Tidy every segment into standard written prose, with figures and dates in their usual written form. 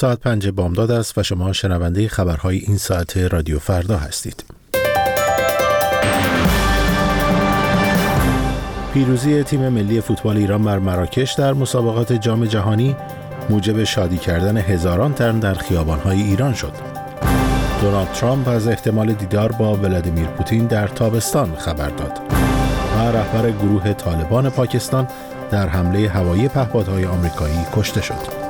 ساعت 5 بامداد است و شما شنونده خبرهای این ساعت رادیو فردا هستید. پیروزی تیم ملی فوتبال ایران بر مراکش در مسابقات جام جهانی موجب شادی کردن هزاران تن در خیابان‌های ایران شد. دونالد ترامپ از احتمال دیدار با ولادیمیر پوتین در تابستان خبر داد و رهبر گروه طالبان پاکستان در حمله هوایی پهپادهای آمریکایی کشته شد.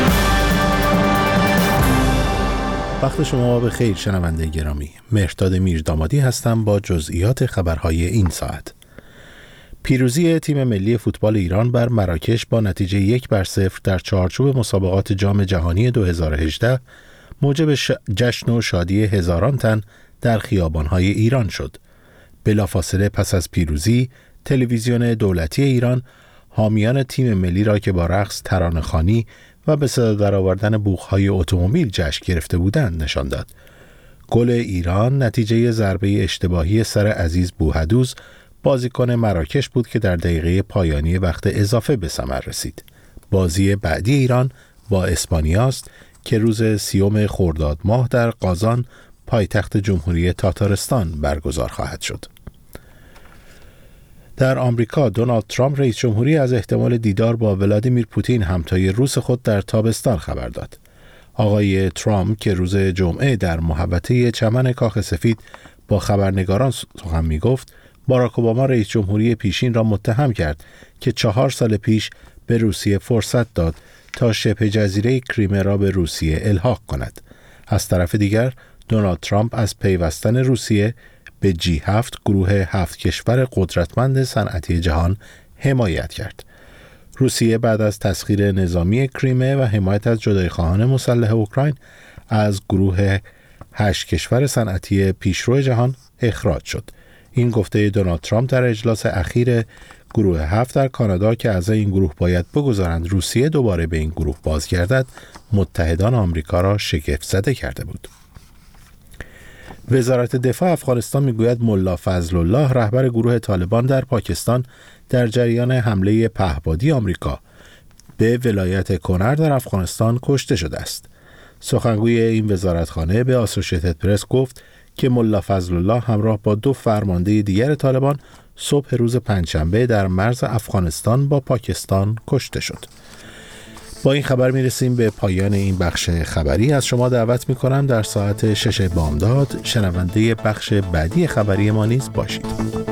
وقت شما به خیر شنونده گرامی. مهرداد میردامادی هستم با جزئیات خبرهای این ساعت. پیروزی تیم ملی فوتبال ایران بر مراکش با نتیجه 1-0 در چارچوب مسابقات جام جهانی 2018 موجب جشن و شادی هزاران تن در خیابان‌های ایران شد. بلافاصله پس از پیروزی، تلویزیون دولتی ایران حامیان تیم ملی را که با رقص، ترانه‌خوانی و به صدا درآوردن بوق‌های اتومبیل جشن گرفته بودند نشان داد. گل ایران نتیجه ضربه اشتباهی سر عزیز بوحدوز بازیکن مراکش بود که در دقیقه پایانی وقت اضافه به ثمر رسید. بازی بعدی ایران با اسپانیا است که روز 30 خرداد ماه در قازان پایتخت جمهوری تاتارستان برگزار خواهد شد. در آمریکا دونالد ترامپ رئیس جمهوری از احتمال دیدار با ولادیمیر پوتین همتای روس خود در تابستان خبر داد. آقای ترامپ که روز جمعه در محوطه چمن کاخ سفید با خبرنگاران سخن می‌گفت، باراک اوباما رئیس جمهوری پیشین را متهم کرد که 4 سال پیش به روسیه فرصت داد تا شبه جزیره کریمه را به روسیه الحاق کند. از طرف دیگر دونالد ترامپ از پیوستن روسیه به G7 گروه 7 کشور قدرتمند صنعتی جهان حمایت کرد. روسیه بعد از تسخیر نظامی کریمه و حمایت از جدایی‌خواهان مسلح اوکراین از گروه 8 کشور صنعتی پیشرو جهان اخراج شد. این گفته دونالد ترامپ در اجلاس اخیر گروه 7 در کانادا که اعضای این گروه باید بگذارند روسیه دوباره به این گروه بازگردد، متحدان آمریکا را شگفت زده کرده بود. وزارت دفاع افغانستان میگوید ملا فضل الله رهبر گروه طالبان در پاکستان در جریان حمله پهپادی آمریکا به ولایت کنر در افغانستان کشته شده است. سخنگوی این وزارتخانه به آسوشیتد پرس گفت که ملا فضل الله همراه با 2 فرمانده دیگر طالبان صبح روز پنجشنبه در مرز افغانستان با پاکستان کشته شد. با این خبر میرسیم به پایان این بخش خبری. از شما دعوت میکنم در ساعت 6 بامداد شنونده بخش بعدی خبری ما نیز باشید.